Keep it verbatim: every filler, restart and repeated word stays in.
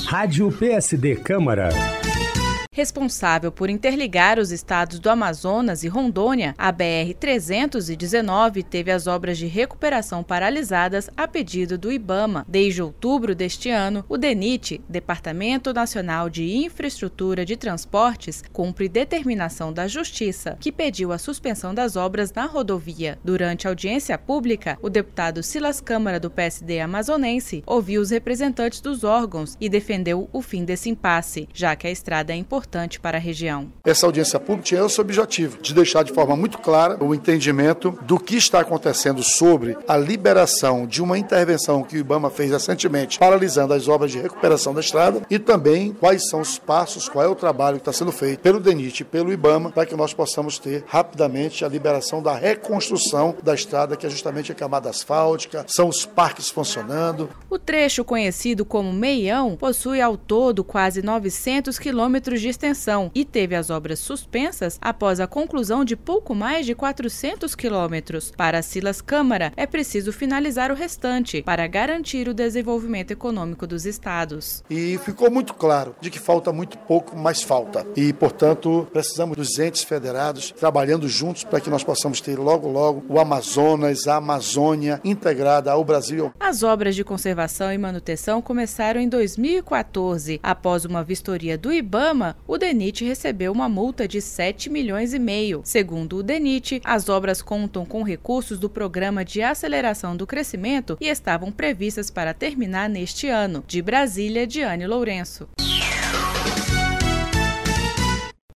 Rádio P S D Câmara. Responsável por interligar os estados do Amazonas e Rondônia, a B R trezentos e dezenove teve as obras de recuperação paralisadas a pedido do IBAMA. Desde outubro deste ano, o DENIT, Departamento Nacional de Infraestrutura de Transportes, cumpre determinação da Justiça, que pediu a suspensão das obras na rodovia. Durante a audiência pública, o deputado Silas Câmara, do P S D amazonense, ouviu os representantes dos órgãos e defendeu o fim desse impasse, já que a estrada é importante para a região. Essa audiência pública tinha esse objetivo, de deixar de forma muito clara o entendimento do que está acontecendo sobre a liberação de uma intervenção que o IBAMA fez recentemente, paralisando as obras de recuperação da estrada, e também quais são os passos, qual é o trabalho que está sendo feito pelo DENIT e pelo IBAMA para que nós possamos ter rapidamente a liberação da reconstrução da estrada, que é justamente a camada asfáltica, são os parques funcionando. O trecho conhecido como Meião possui ao todo quase novecentos quilômetros de extensão e teve as obras suspensas após a conclusão de pouco mais de quatrocentos quilômetros. Para Silas Câmara, é preciso finalizar o restante para garantir o desenvolvimento econômico dos estados. E ficou muito claro de que falta muito pouco, mas falta. E, portanto, precisamos dos entes federados trabalhando juntos para que nós possamos ter logo, logo o Amazonas, a Amazônia integrada ao Brasil. As obras de conservação e manutenção começaram em dois mil e quatorze. Após uma vistoria do IBAMA, o DENIT recebeu uma multa de sete milhões e meio. Segundo o DENIT, as obras contam com recursos do Programa de Aceleração do Crescimento e estavam previstas para terminar neste ano. De Brasília, Diane Lourenço.